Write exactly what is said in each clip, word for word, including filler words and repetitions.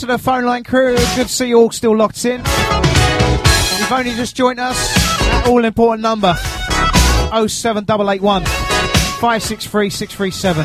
to the phone line crew. Good to see you all still locked in. You've only just joined us. That all important number oh seven eight eight one, five six three, six three seven.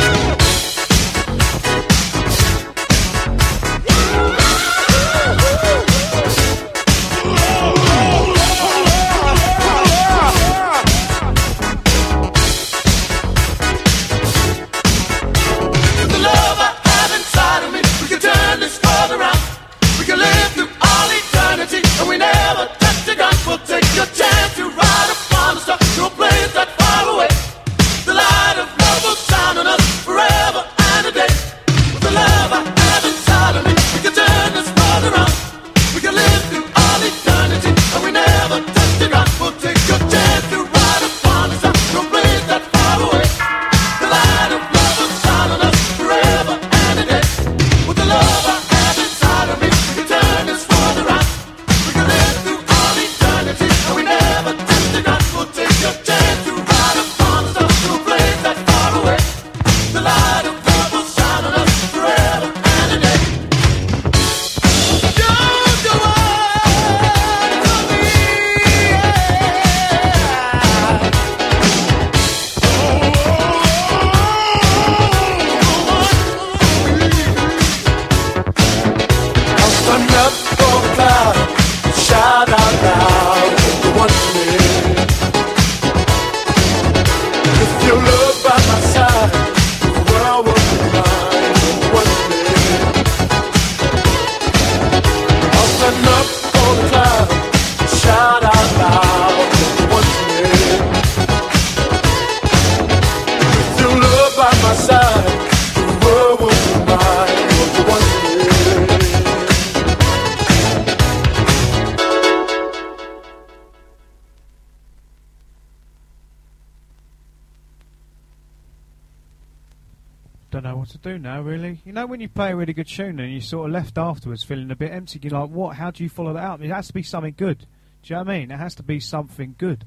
Do now, really. You know when you play a really good tune and you sort of left afterwards feeling a bit empty, you're like, what, how do you follow that up? It has to be something good. Do you know what I mean? It has to be something good.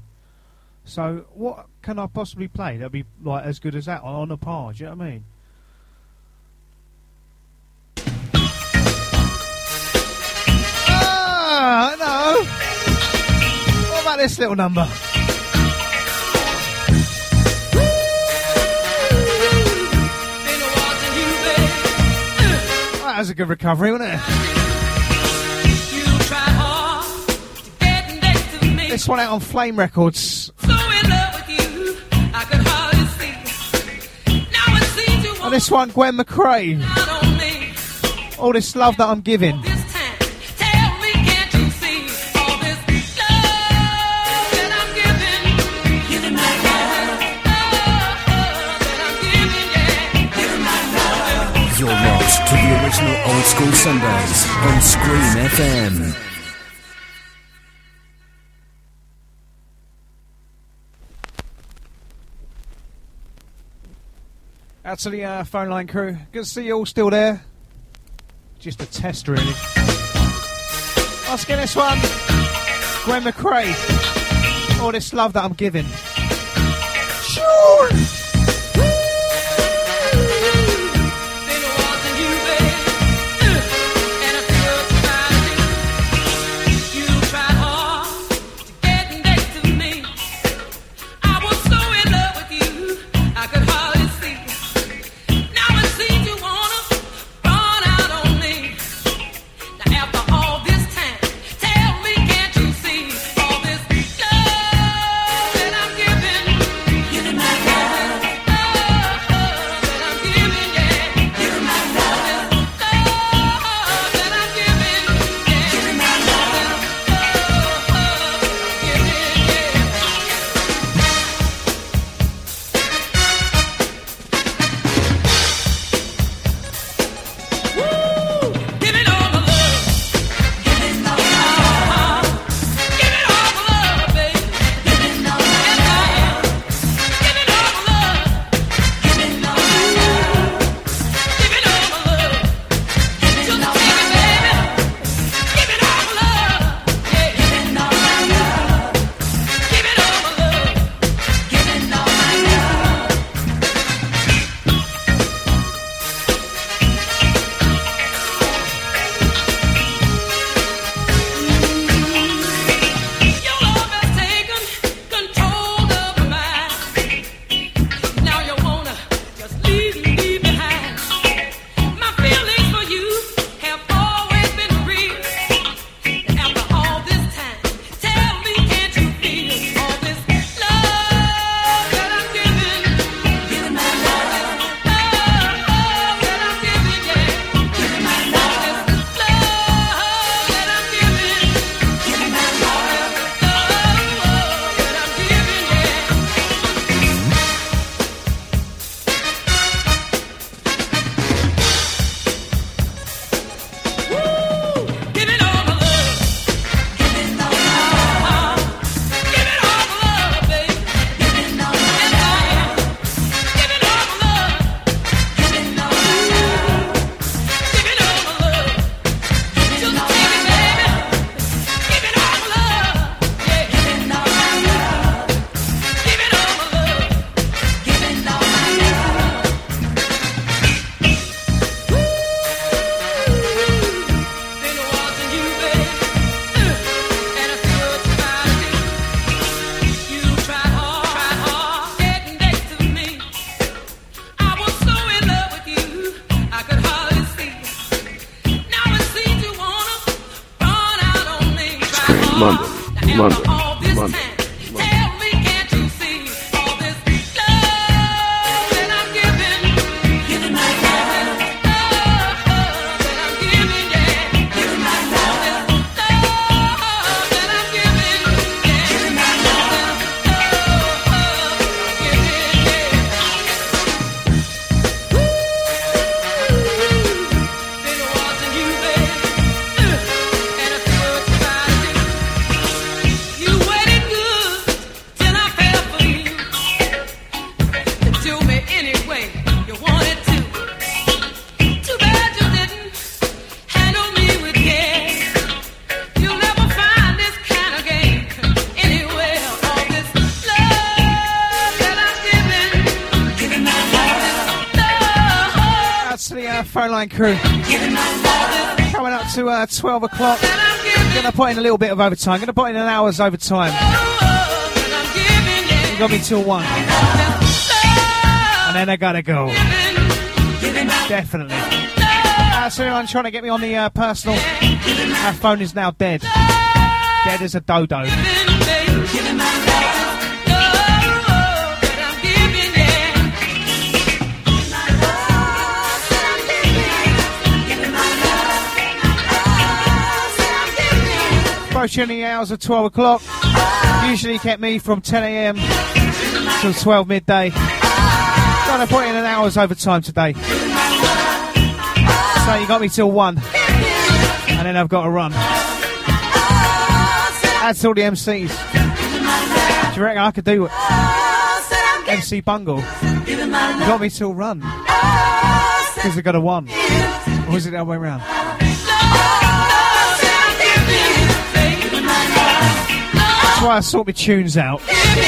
So what can I possibly play that'll be like as good as that on a par? Do you know what I mean? Ah, no. What about this little number? That was a good recovery, wasn't it? This one out on Flame Records. So in love with you, I could hardly see. Now it seems you and this one, Gwen McRae. All this love that I'm giving. You're locked to the original Old School Sundays on Scream F M. Out to the uh, phone line crew. Good to see you all still there. Just a test, really. Let's get this one. Gwen McRae. All this love that I'm giving. Sure. You're the London, London, London. Phone line crew coming up to uh, twelve o'clock. I'm going to put in a little bit of overtime. I'm going to put in an hour's overtime. You got me till one, and then I gotta go. Definitely. Uh, so anyone trying to get me on the uh, personal, our phone is now dead. Dead as a dodo. Approaching the hours of twelve o'clock. Usually kept me from ten a.m. till twelve midday. Trying to put in an hour's overtime today. So you got me till one. And then I've got to run. That's all the M Cs. Do you reckon I could do it? M C Bungle. You got me till run. Because I got a one. Or is it the other way around? That's why I sort my tunes out.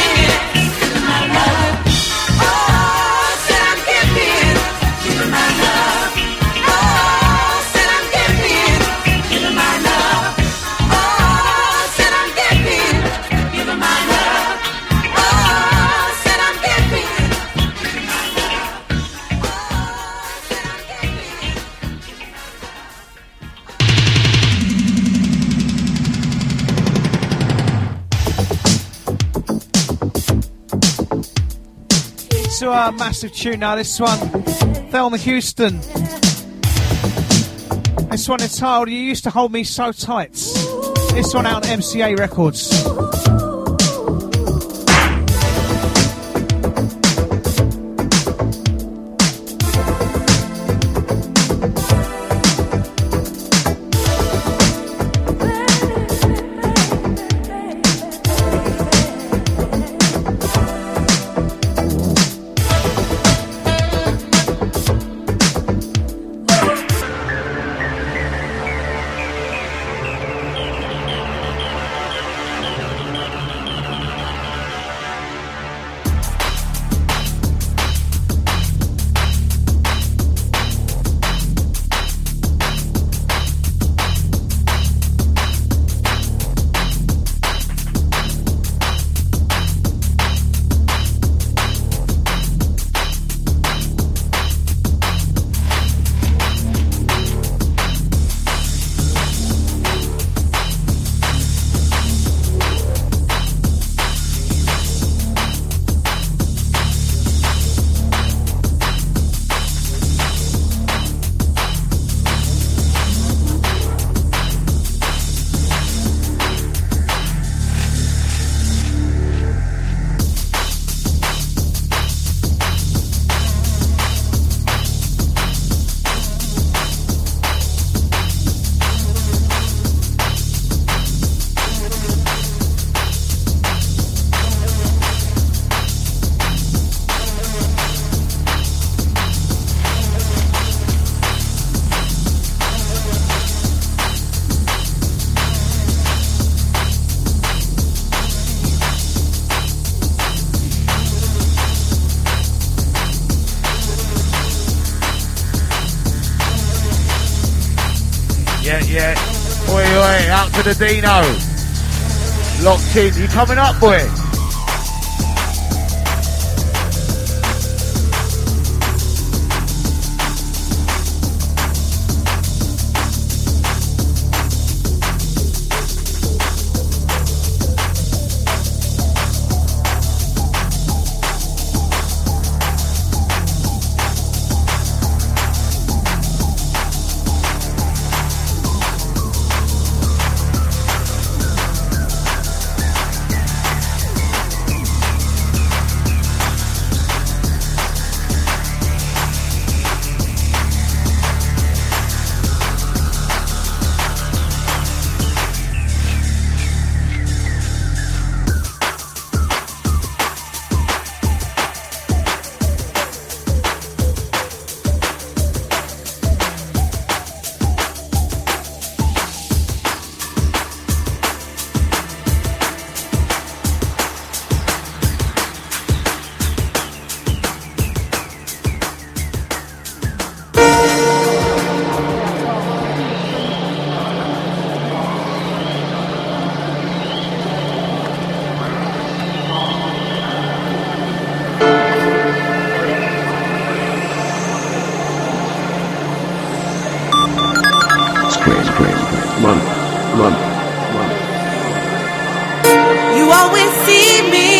To a massive tune now, this one, Thelma Houston. This one entitled You Used to Hold Me So Tight. This one out on M C A Records. The Dino locked in. You coming up, boy? see me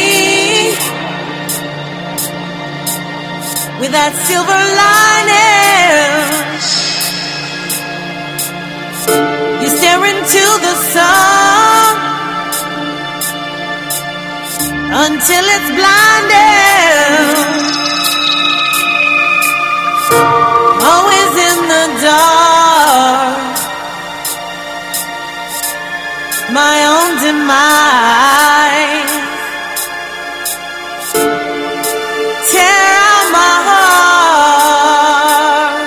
with that silver lining. You stare into the sun until it's blinding. Always in the dark, my own demise. Tear out my heart,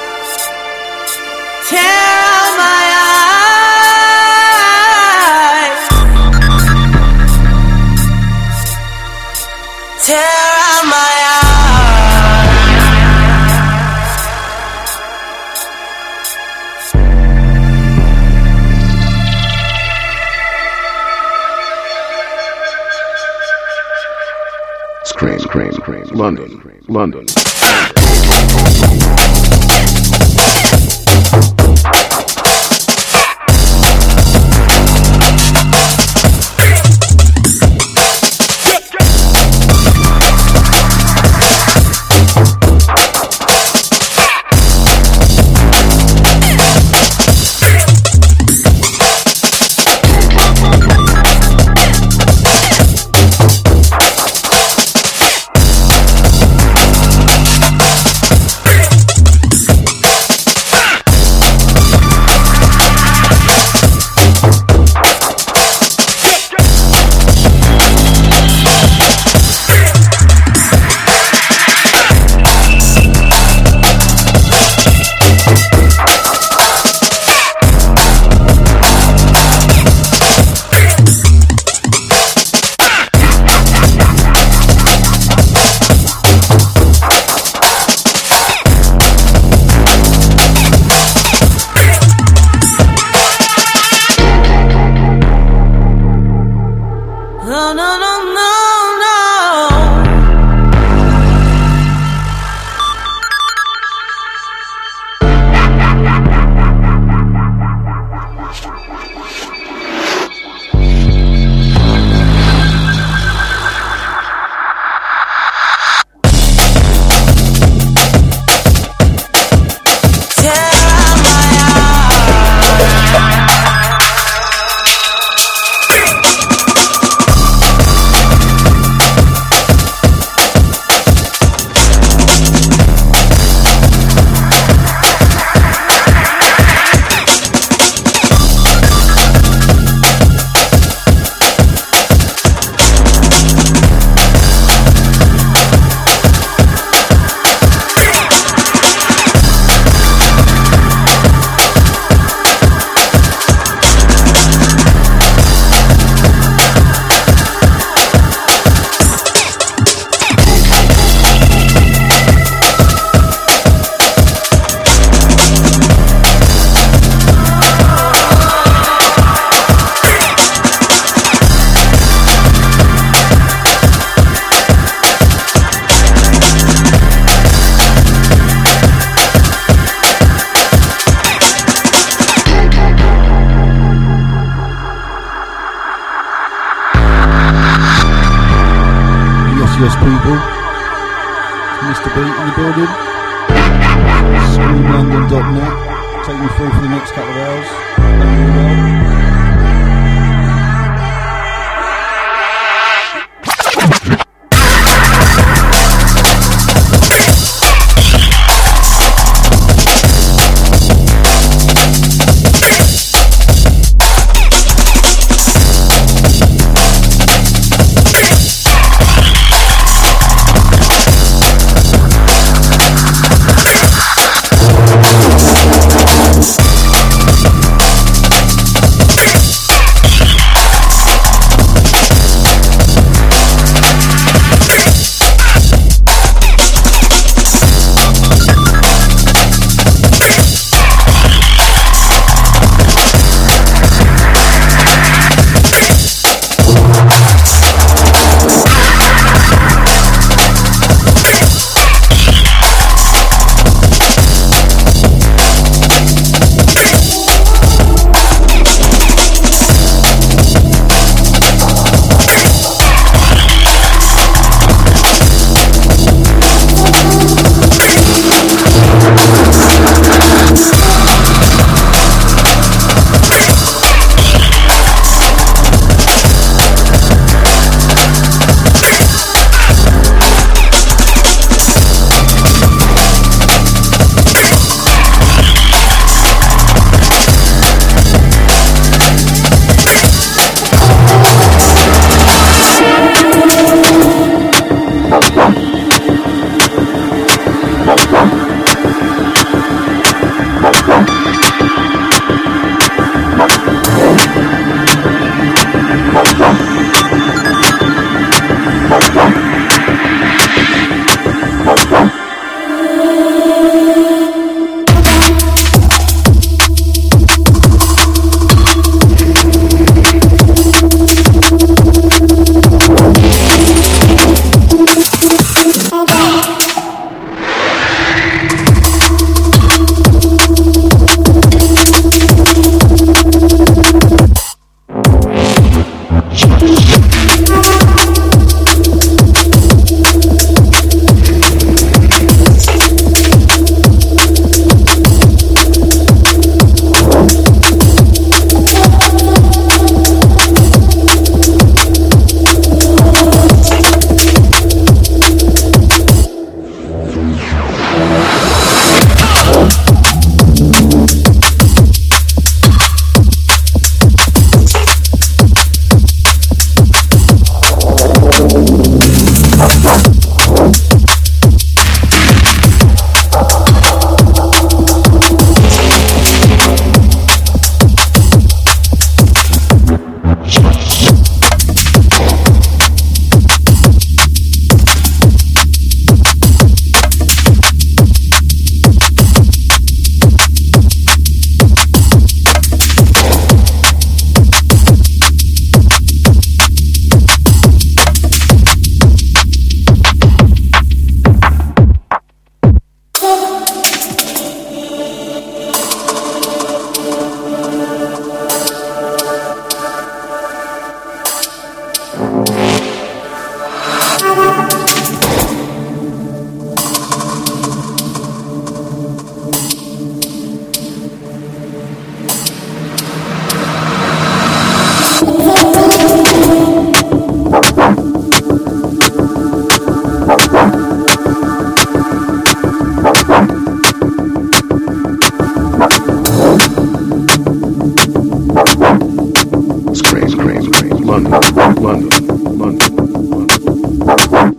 tear out my eyes, tear out my eyes. Scream, scream, scream, London, London. Yes, people. It's Mister B in the building. scream london dot net. Take you through for the next couple of hours. Thank you well. London, London, London, London.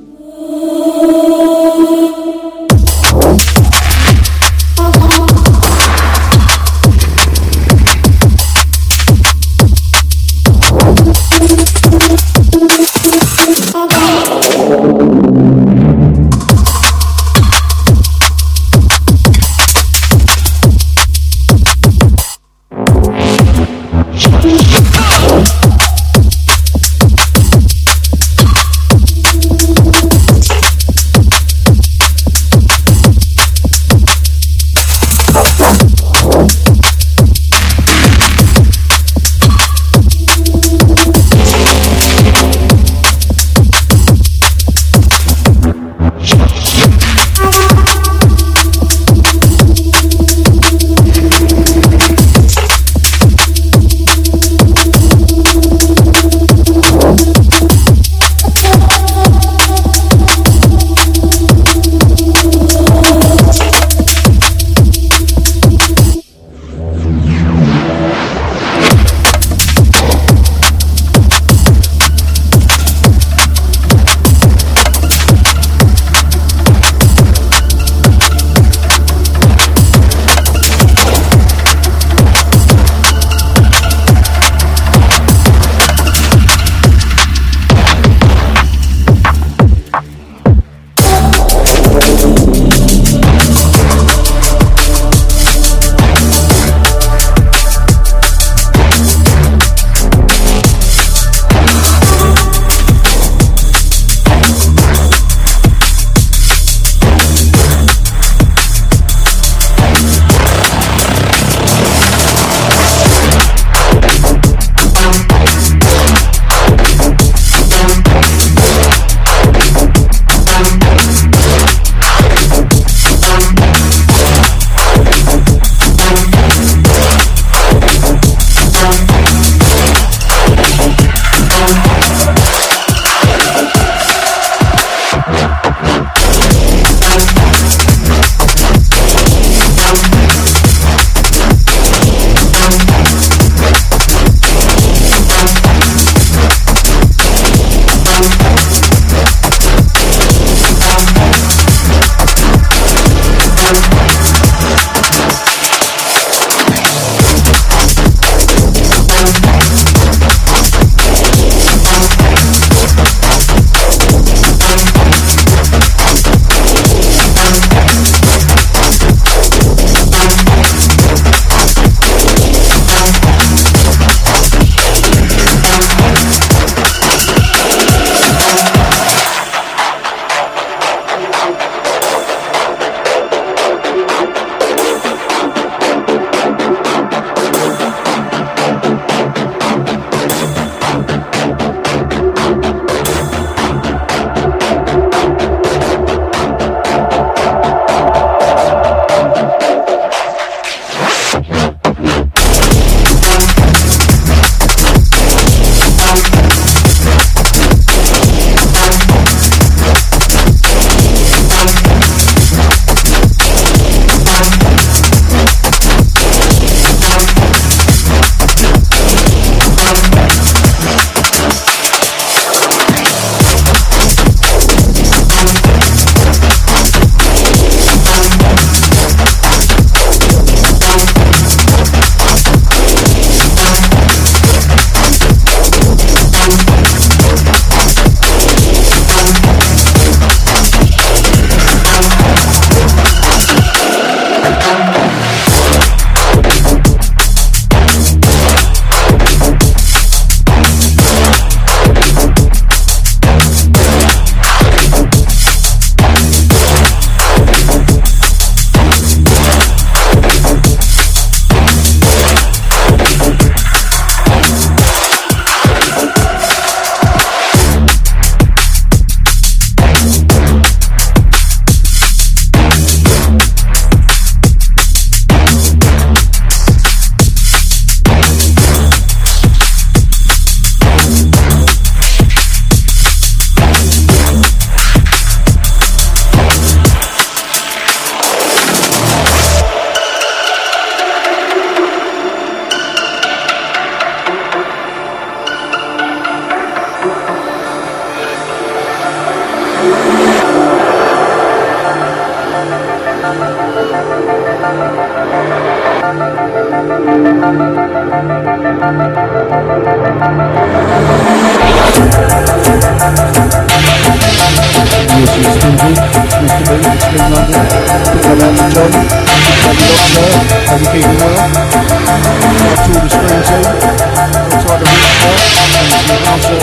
you keeping well? Shout out to all the Scream team. Outside the Rich Bar, thanks for the house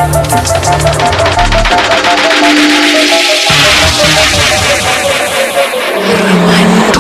earlier.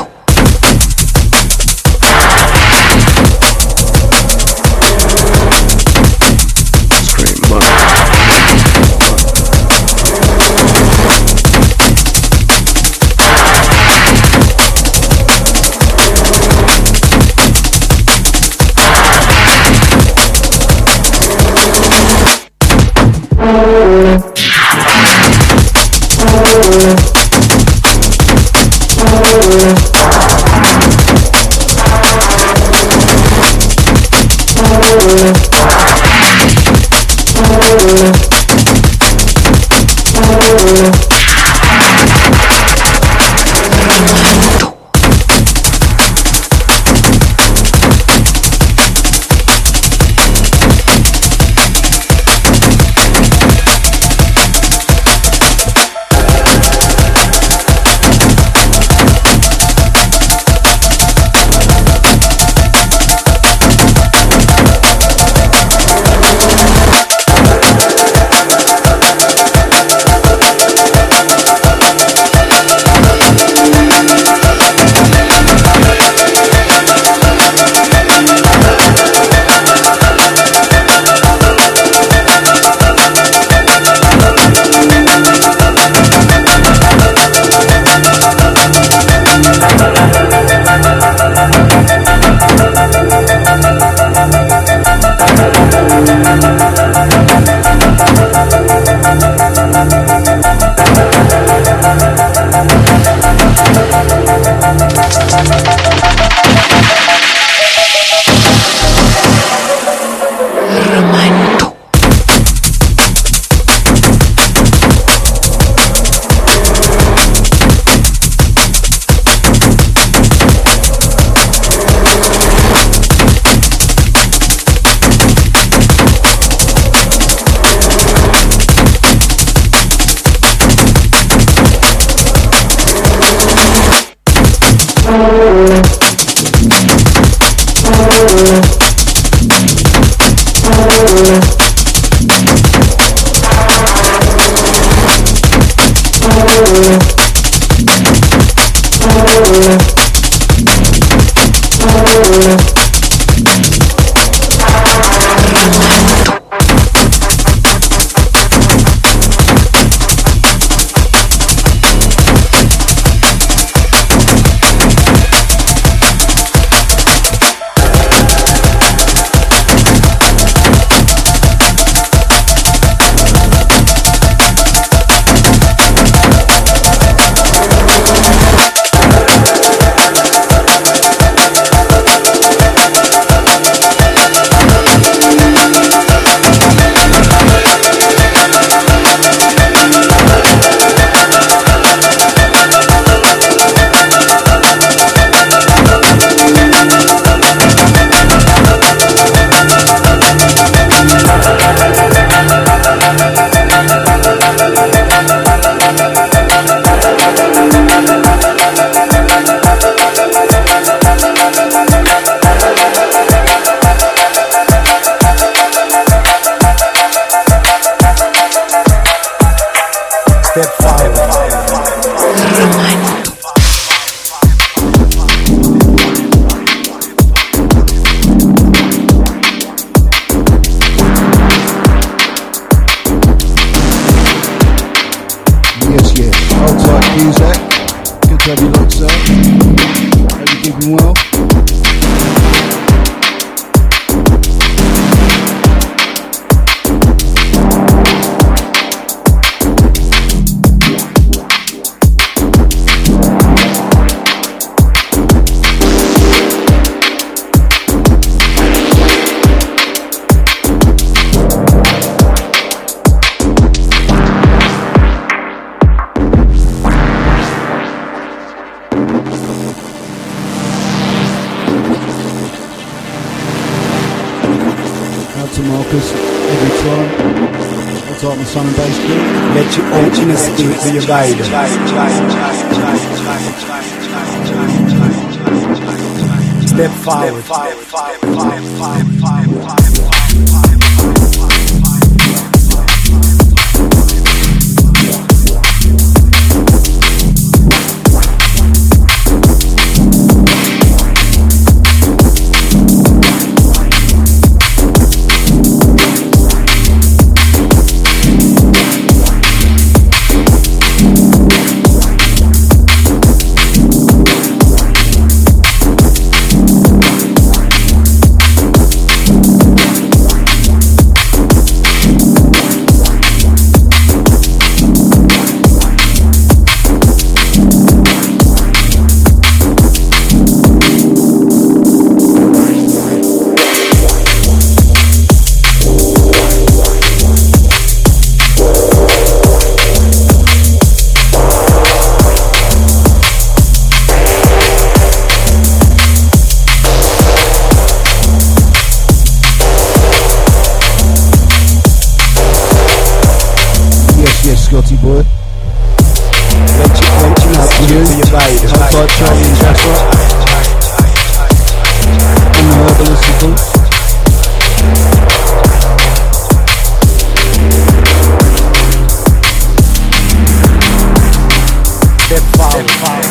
Let your open spirit be your guide. Step forward. Scotty boy. Reaching, reaching out to you, for your babe. Hold tight, Charlie, that's right. In the herbalistical. Step forward. Step forward.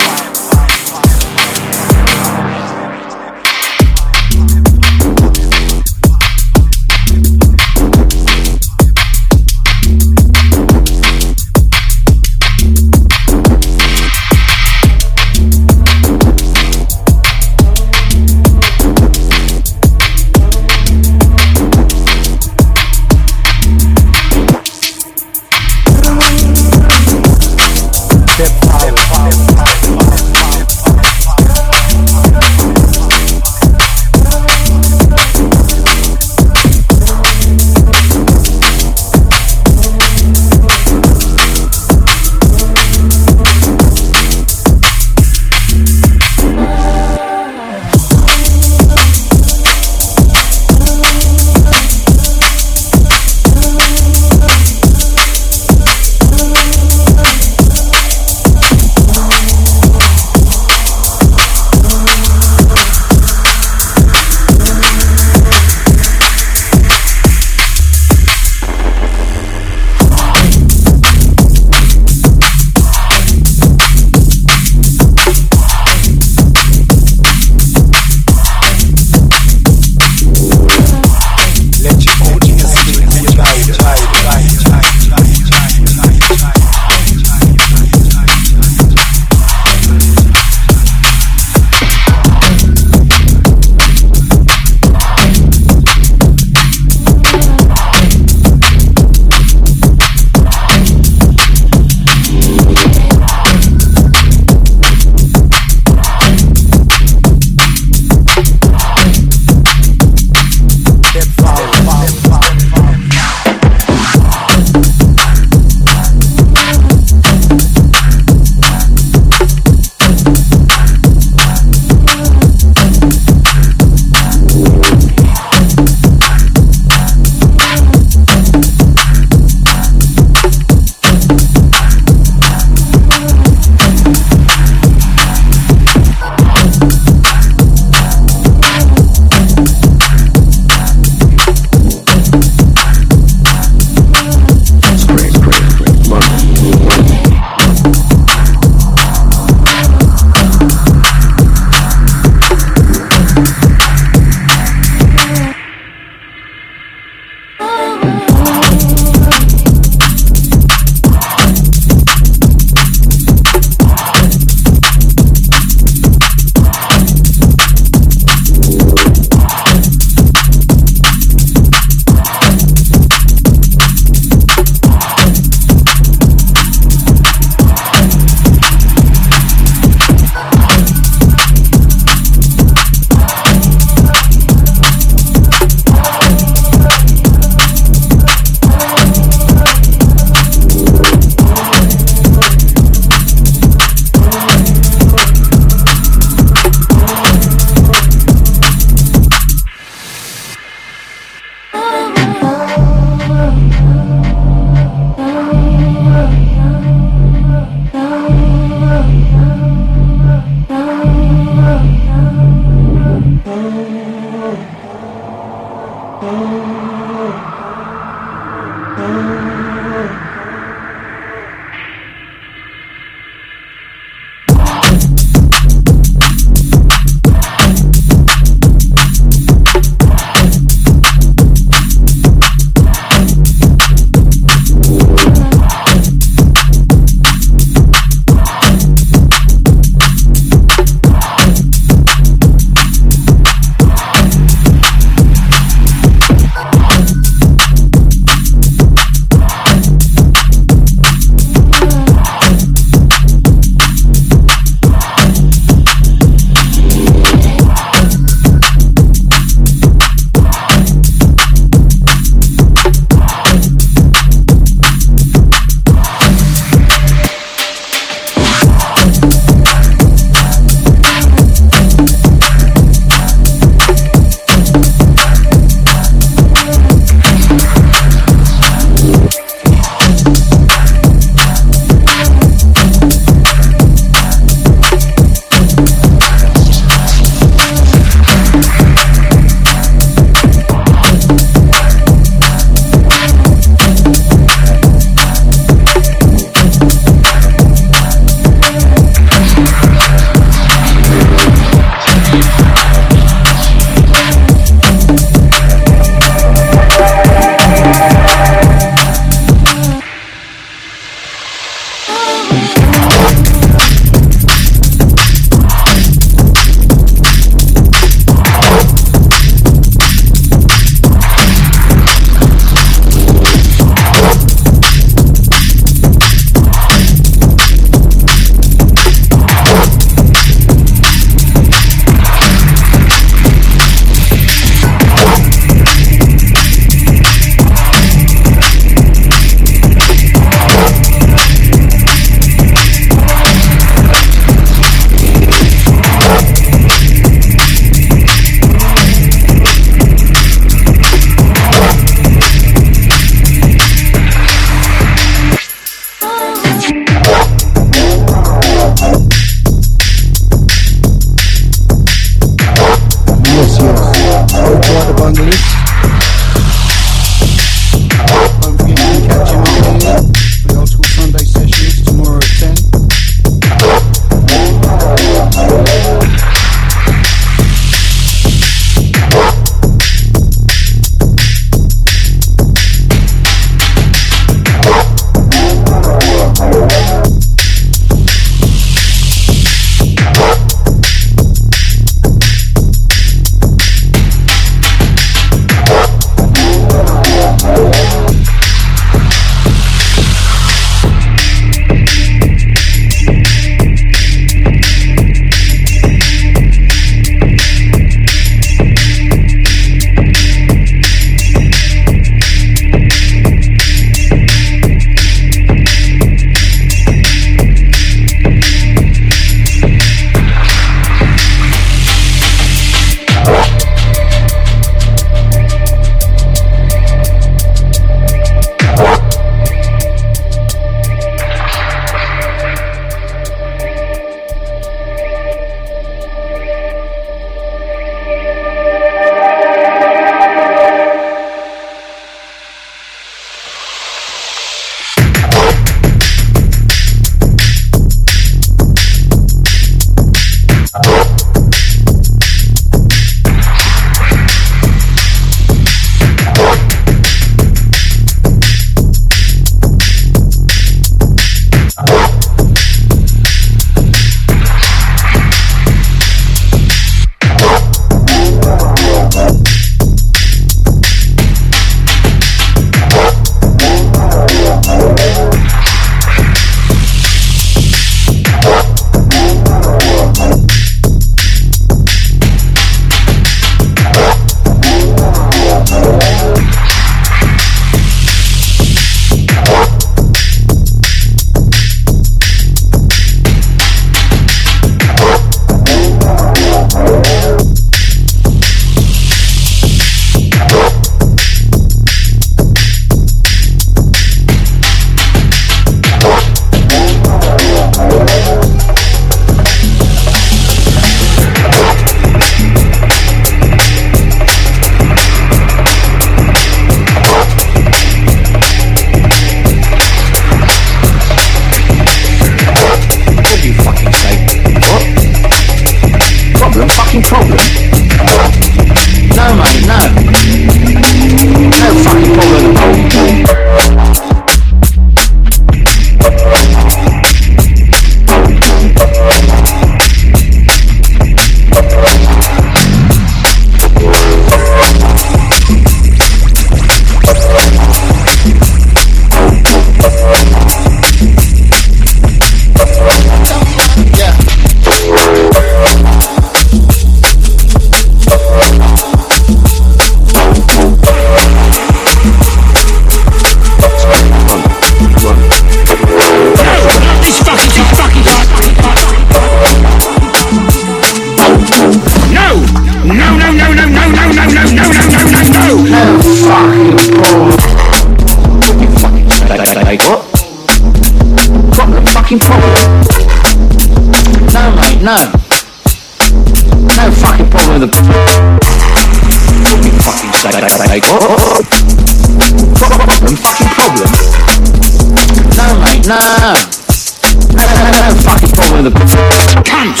Like what? Problem, fucking problem. No, mate, no. No fucking problem with the. You fucking say, like what? Problem, fucking problem. No, mate, no. No, no, no, no fucking problem with the. Cunt!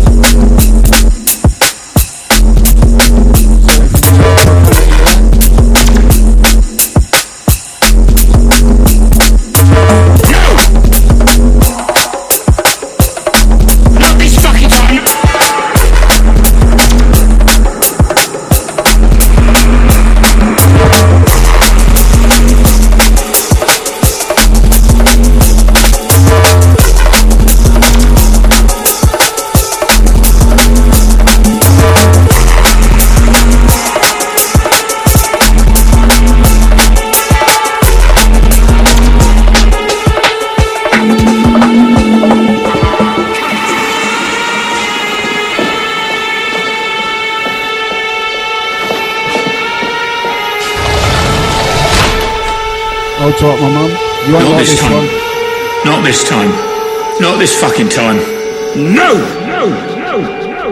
Hold tight, my mum. You won't Not like this this time. one. Not this time. Not this fucking time. No! No! No! No!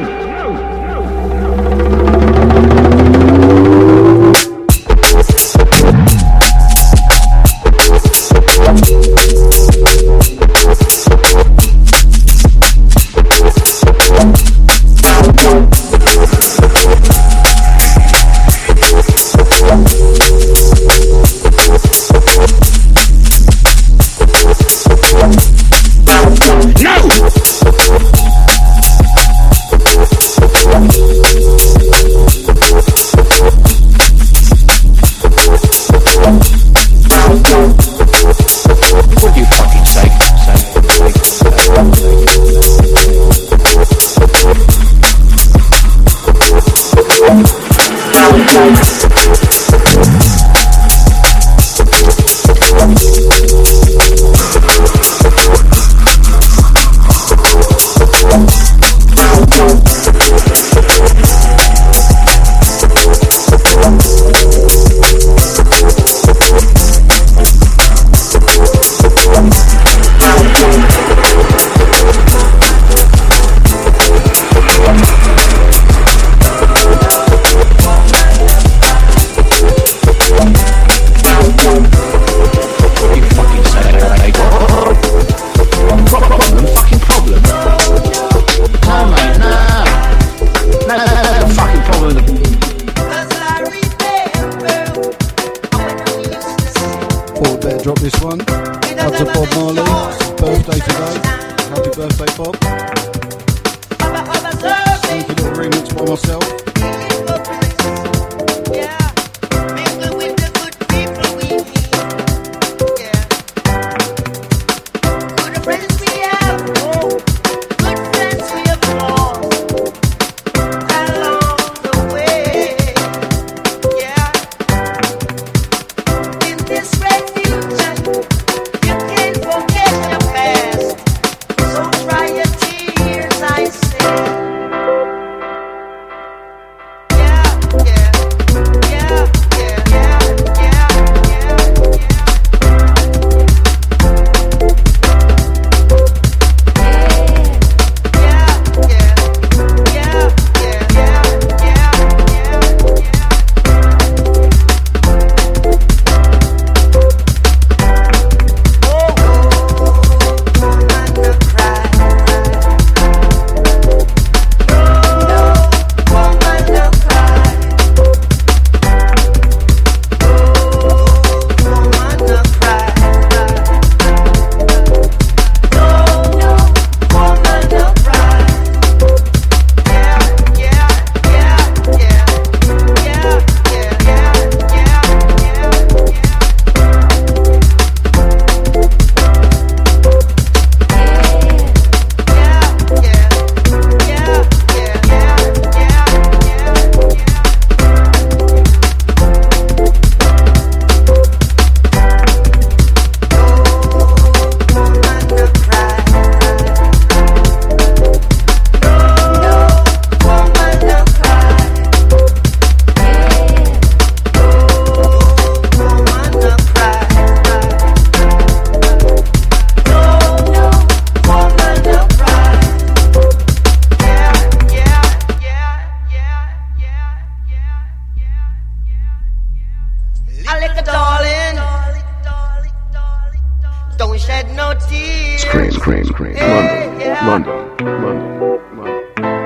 shed no tears. Scream, scream, scream. Hey, London, yeah. London, London, London.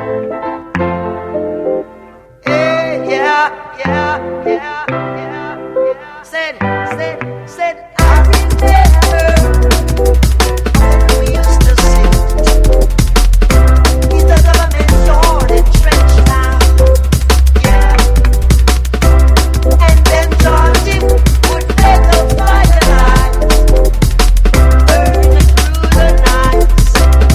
Hey, yeah, yeah, yeah, yeah, yeah. Said, said, said, I remember when we used to sit. He's the government yard and trench now. Yeah. And then Georgie would let the firelight burning through the nights.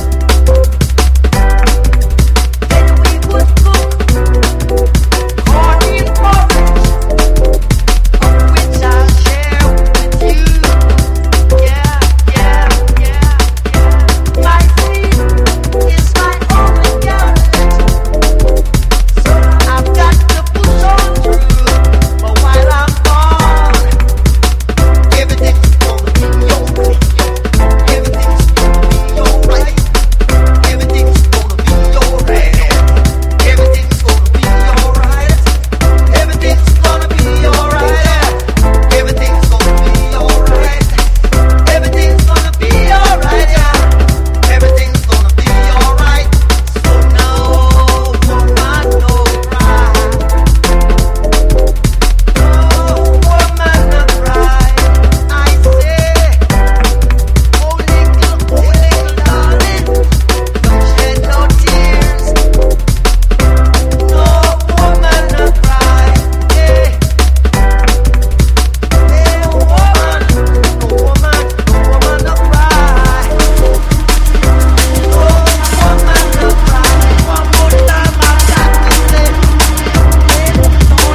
Then we would cook corn in porridge, of which I'll share with you. Yeah, yeah, yeah, yeah. My sleep is my only guarantee. So I've got to push on through. But while I'm gone, everything's gonna be okay. Everything's gonna be alright. Everything's gonna be alright. Everything's gonna be alright. Everything's gonna be alright. Everything's gonna be alright. Everything's gonna be alright. Yeah. Everything's gonna be alright. So no woman, no cry. No woman, no cry. I say, oh little, oh little darling, don't shed no tears. No woman, no cry. Hey, hey, woman, no woman, no woman, no cry. No woman, no cry. One more time, I got to say, hey, don't shed no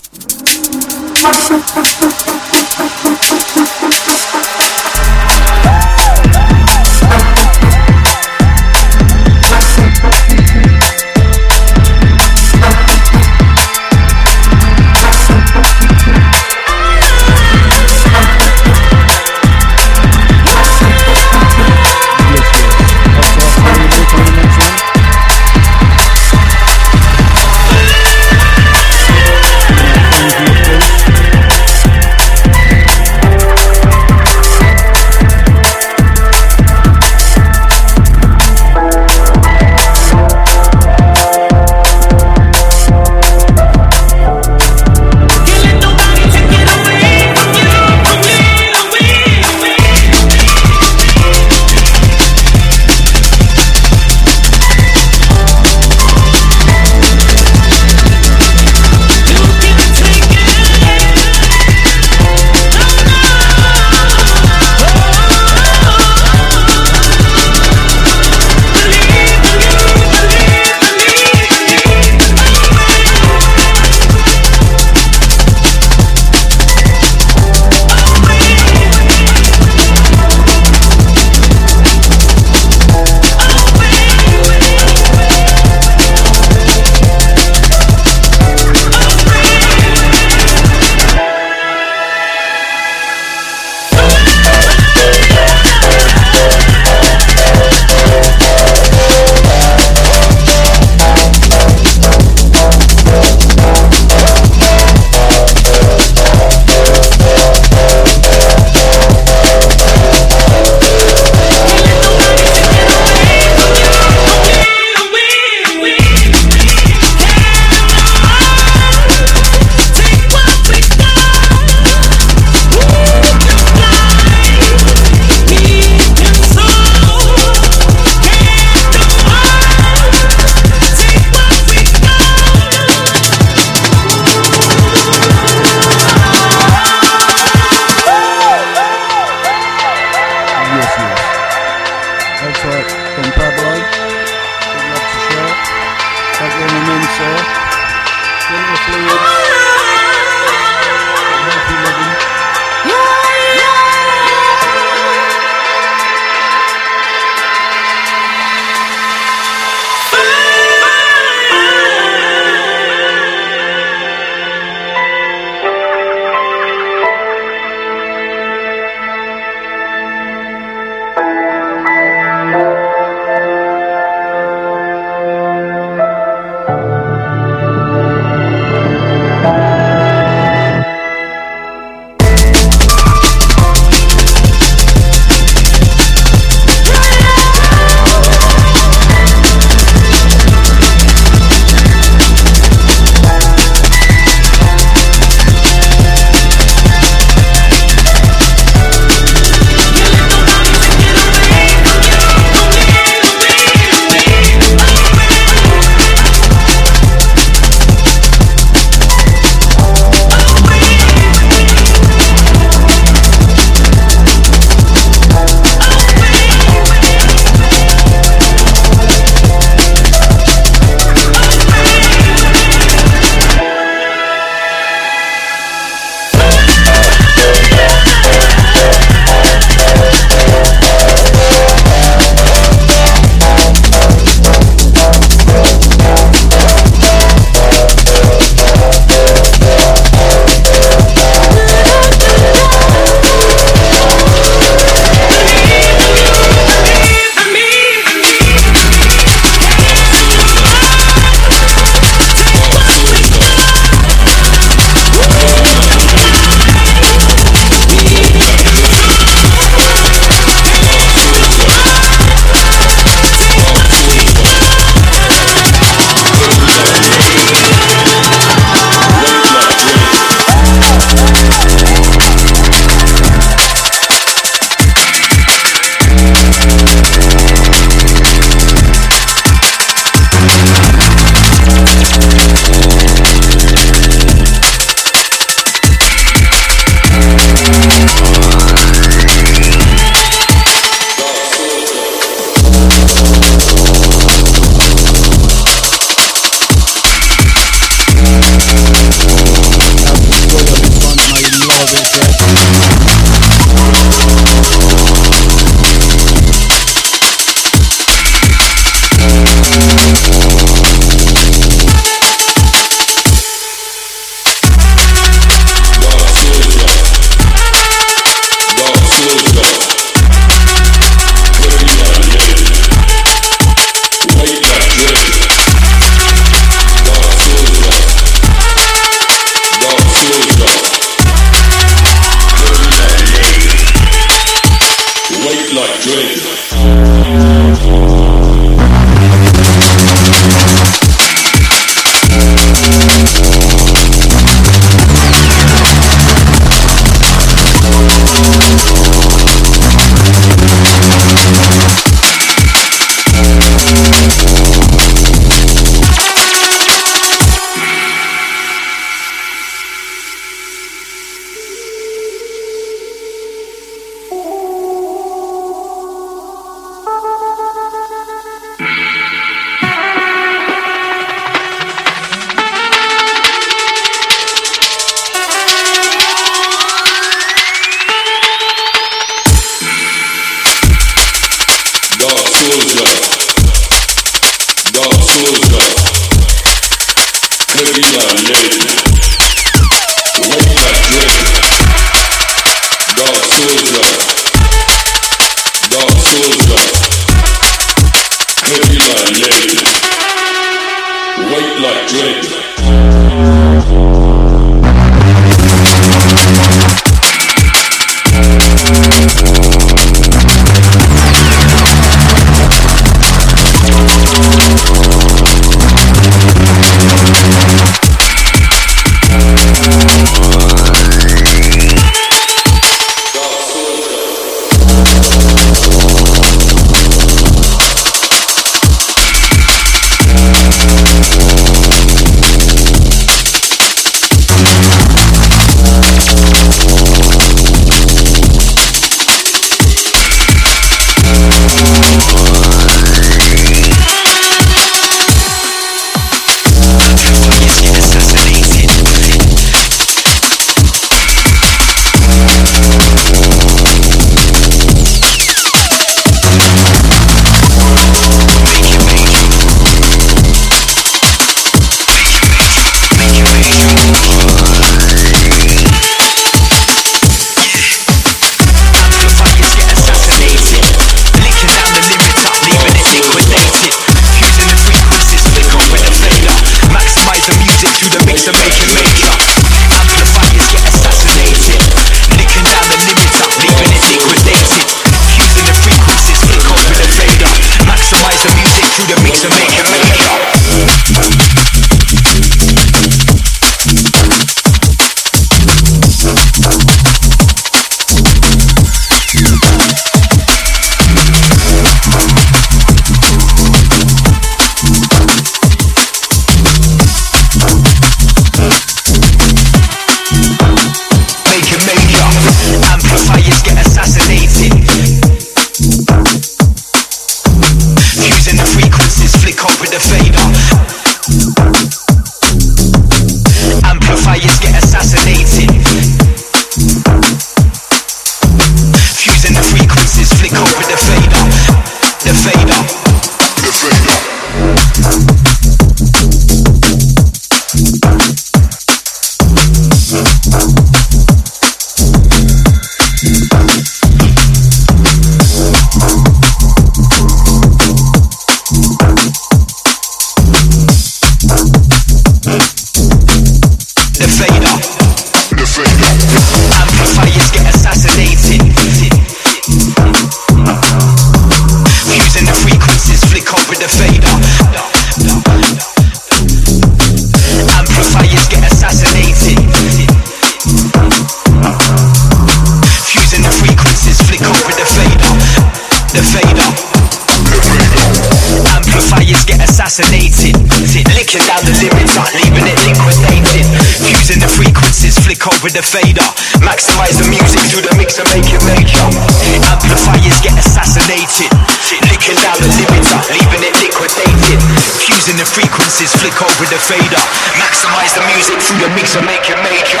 With the fader, maximize the music through the mixer, make it major. Amplifiers get assassinated, licking down the limiter, leaving it liquidated. Fusing the frequencies, flick over the fader, maximize the music through the mixer, make it major.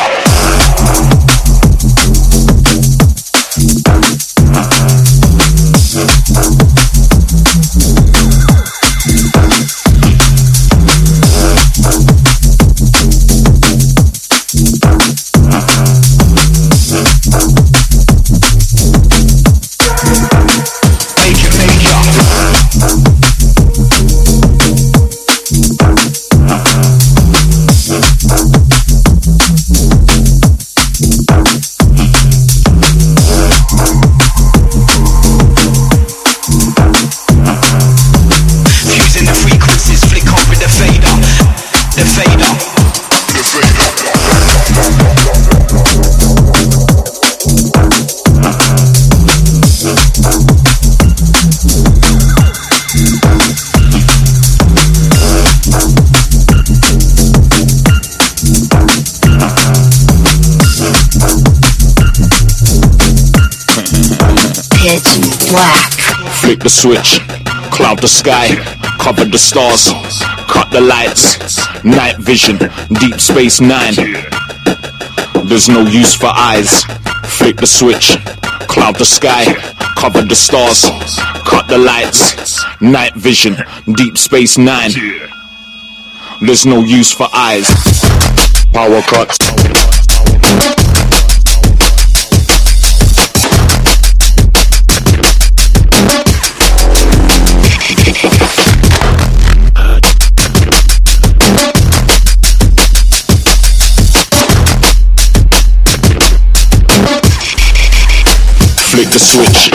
Flick the switch, cloud the sky, cover the stars, cut the lights, night vision, deep space nine. There's no use for eyes. Flick the switch, cloud the sky, cover the stars, cut the lights, night vision, Deep Space Nine. There's no use for eyes. Power cuts. Flick the switch.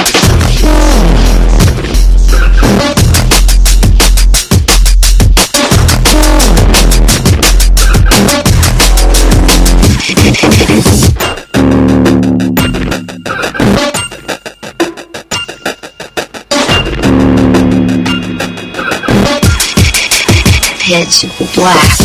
Pitch black.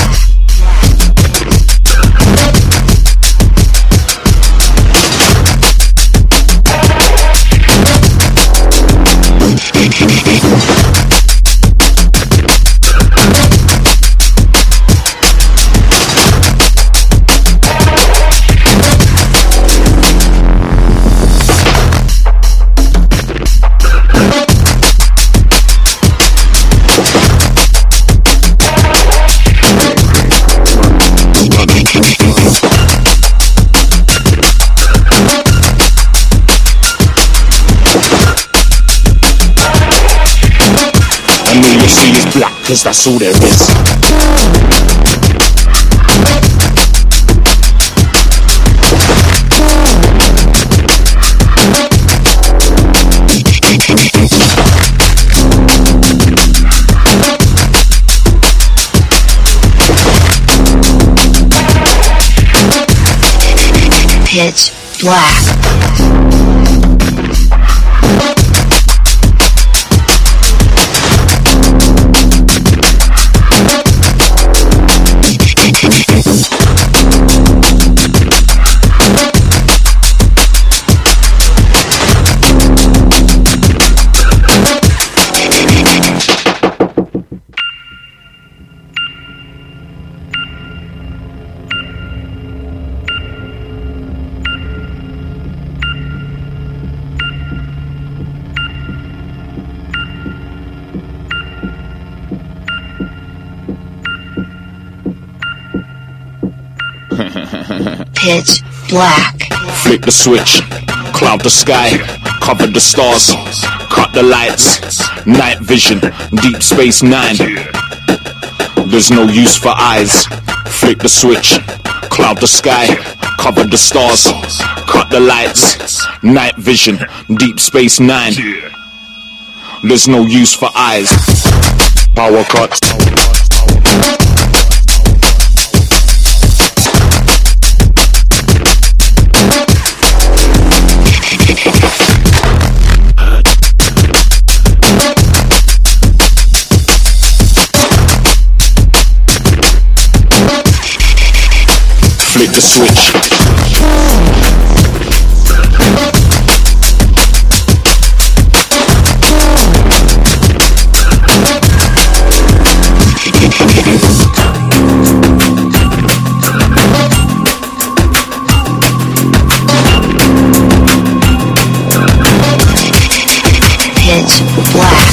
Black, cause that's all there is. Pitch black. Pitch black. Flick the switch, cloud the sky, cover the stars, cut the lights, night vision, Deep Space Nine. There's no use for eyes. Flick the switch, cloud the sky, cover the stars, cut the lights, night vision, Deep Space Nine. There's no use for eyes. Power cuts. Flick the switch. Pitch black.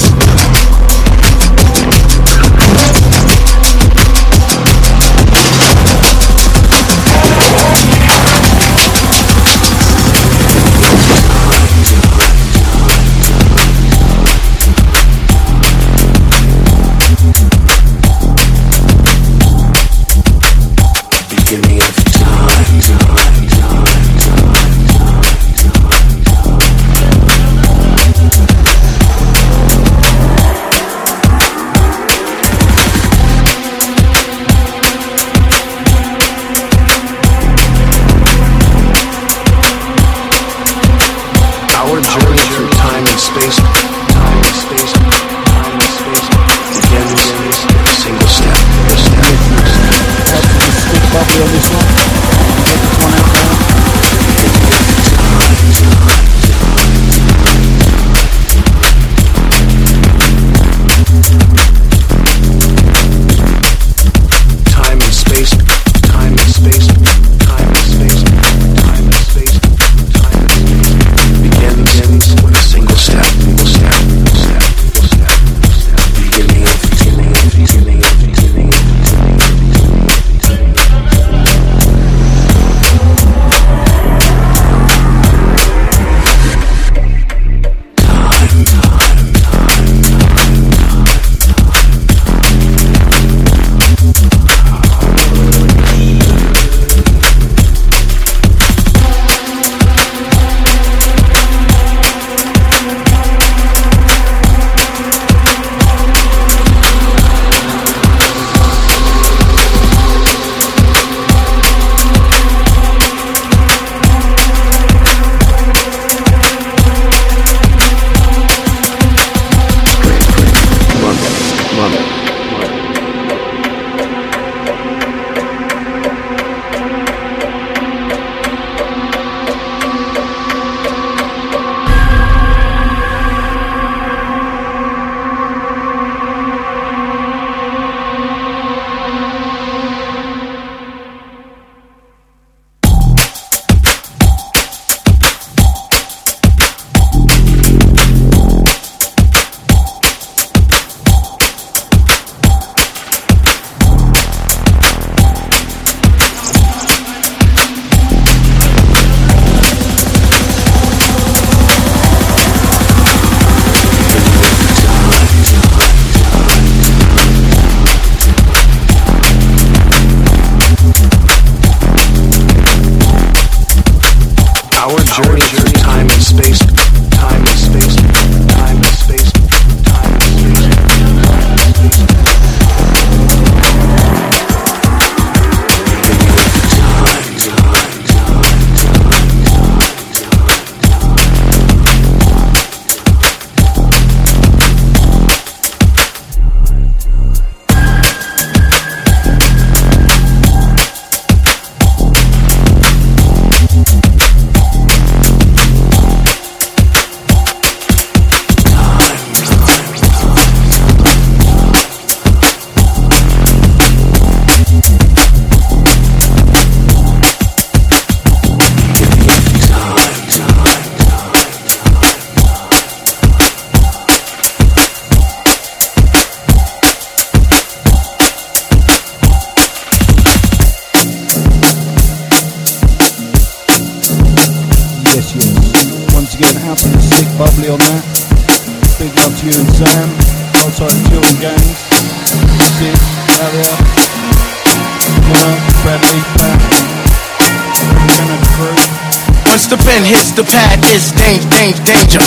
Bubbly on that. Big love to you and Sam. Hold tight to Children Gangs. Sid, Harrier, Connor, Bradley, Pat, Jenna Crew. Once the pen hits the pad, it's danger, danger, danger.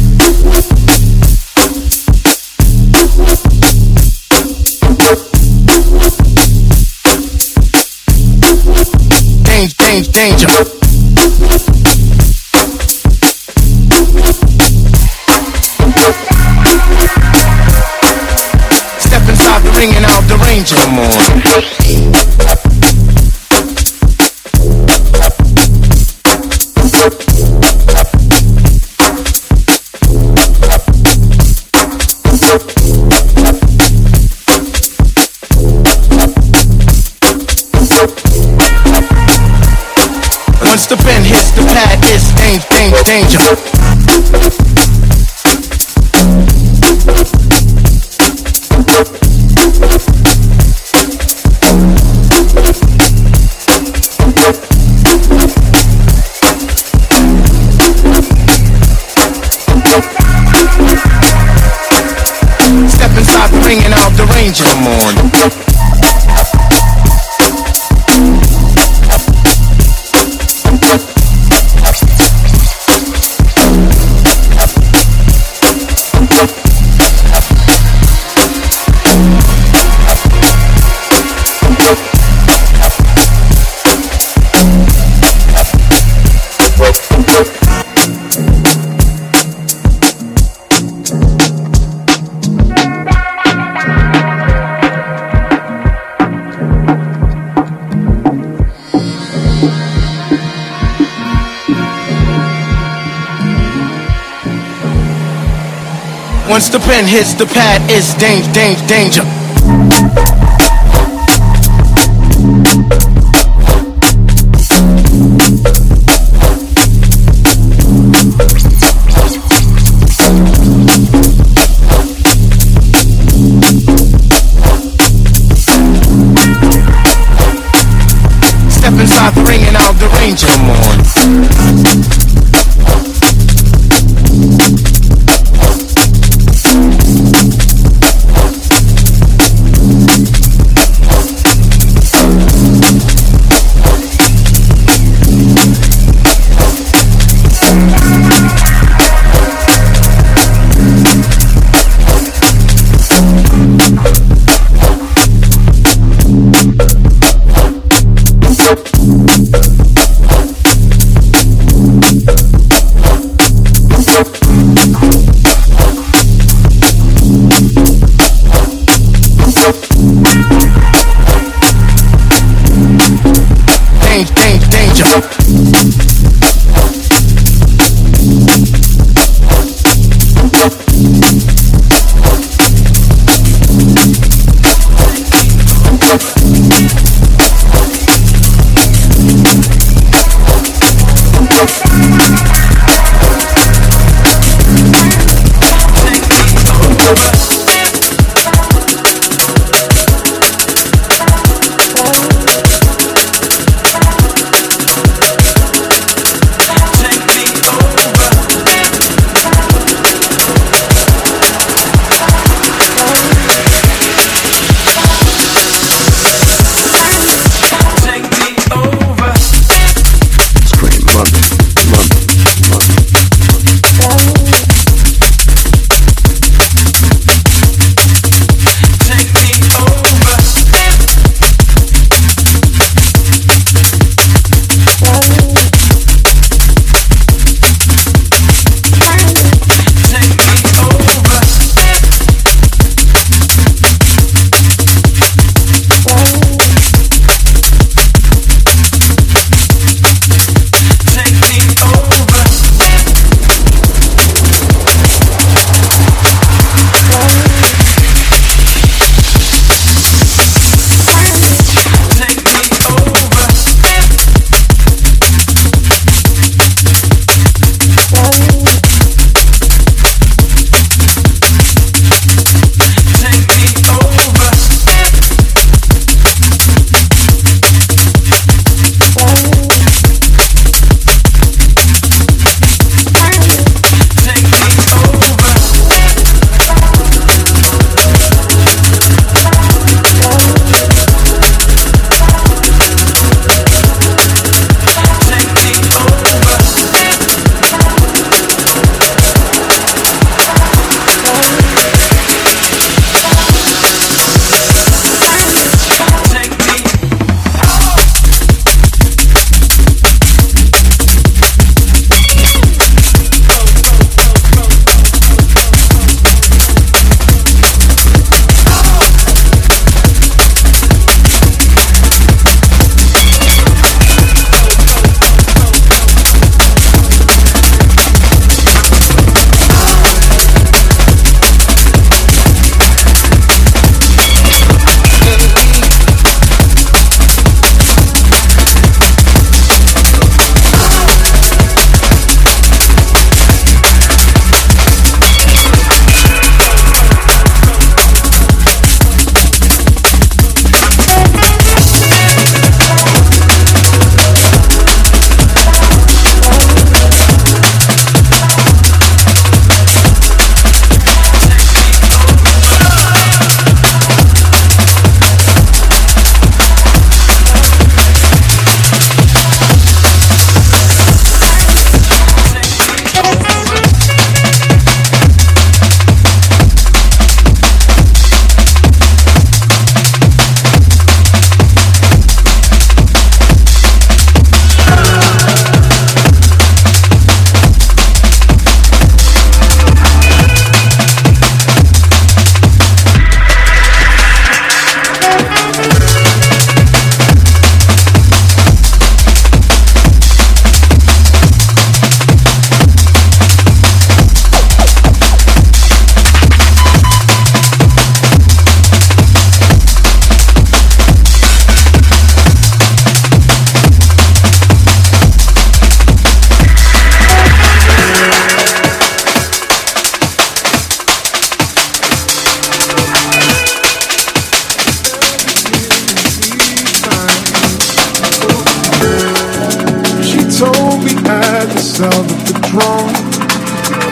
Danger, danger, danger. Step inside the ring and out the ranger. Come on. Once the pen hits the pad, it's danger, danger, danger. Step inside the ring and out the ranger. Come on. Once the pen hits the pad, it's danger, danger, danger. Step inside the ring and out the ranger. Come on. sound of the drum,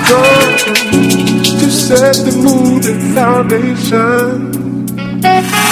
drum to set the mood and foundation.